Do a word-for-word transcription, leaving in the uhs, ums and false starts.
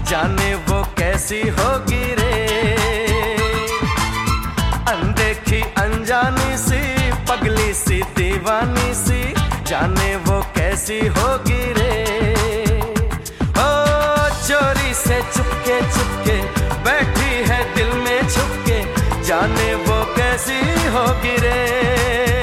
जाने वो कैसी होगी रे। अनदेखी अनजानी सी पगली सी दीवानी सी, जाने वो कैसी होगी रे। ओ चोरी से चुपके चुपके बैठी है दिल में छुपके, जाने वो कैसी होगी रे।